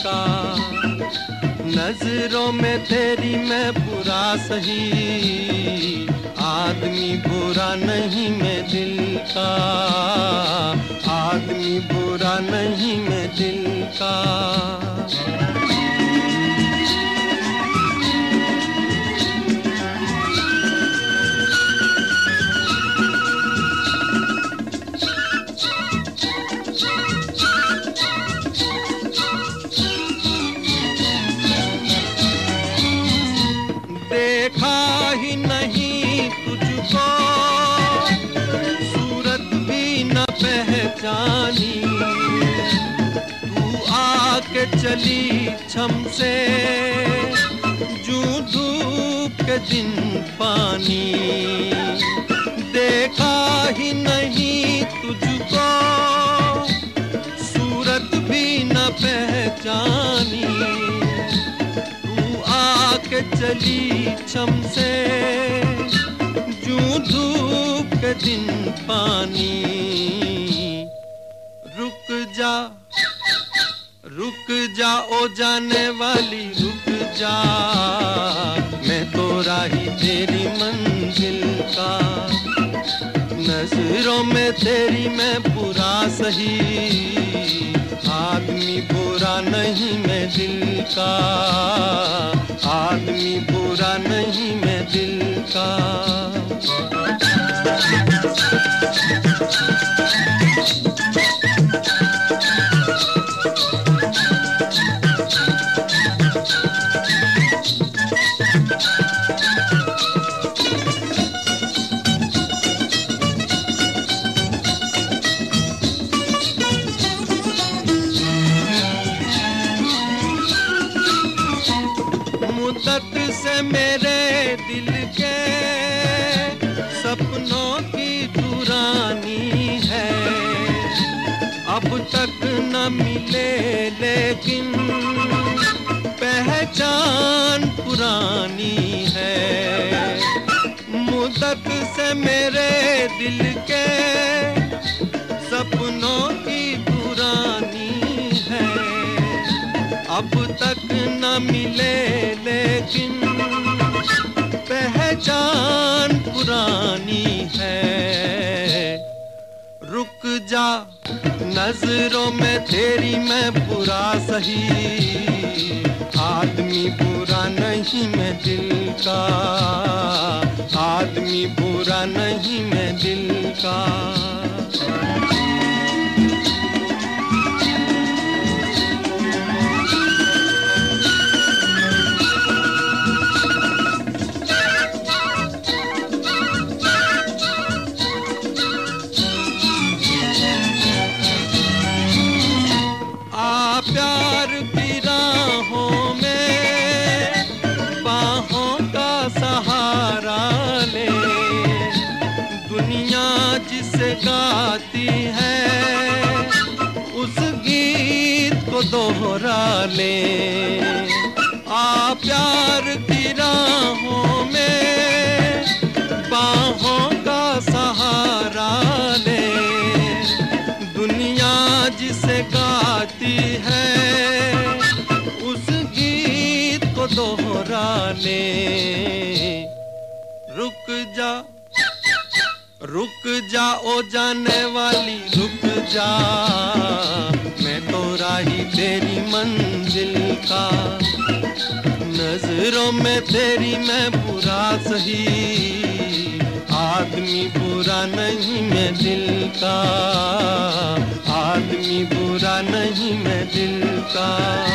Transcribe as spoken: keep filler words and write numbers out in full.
का। नजरों में तेरी मैं बुरा सही, आदमी बुरा नहीं मैं दिल का, आदमी बुरा नहीं मैं दिल का। देखा ही नहीं तुझको, सूरत भी न पहचानी, तू आके चली छम से, जूं धूप के दिन पानी। देखा ही नहीं तुझको, सूरत भी न पहचानी, के चली छम से, जूं धूप के दिन पानी। रुक जा रुक जा ओ जाने वाली रुक जा, मैं तो राही तेरी मंजिल का। नजरों में तेरी मैं बुरा सही, आदमी बुरा नहीं मैं दिल का, आदमी बुरा नहीं मैं दिल का। मुद्दत से मेरे दिल के सपनों की दुरानी है, अब तक न मिले लेकिन पहचान पुरानी है। मुद्दत से मेरे दिल के सपनों की दुरानी है, अब तक न मिले लेकिन पहचान पुरानी है। रुक जा नजरों में तेरी मैं बुरा सही, आदमी बुरा नहीं मैं दिल का, आदमी बुरा नहीं मैं दिल का। प्यार की राहों में बाहों का सहारा ले, दुनिया जिसे गाती है उस गीत को दोहरा ले। आ प्यार की राहों में बाहों का सहारा ले, दुनिया जिसे गाती है उस गीत को दोहरा ले। रुक जा रुक जा ओ जाने वाली रुक जा, मैं तो राही तेरी मंजिल का। नजरों में तेरी मैं बुरा सही, आदमी बुरा नहीं मैं दिल का, आदमी बुरा नहीं मैं दिल का।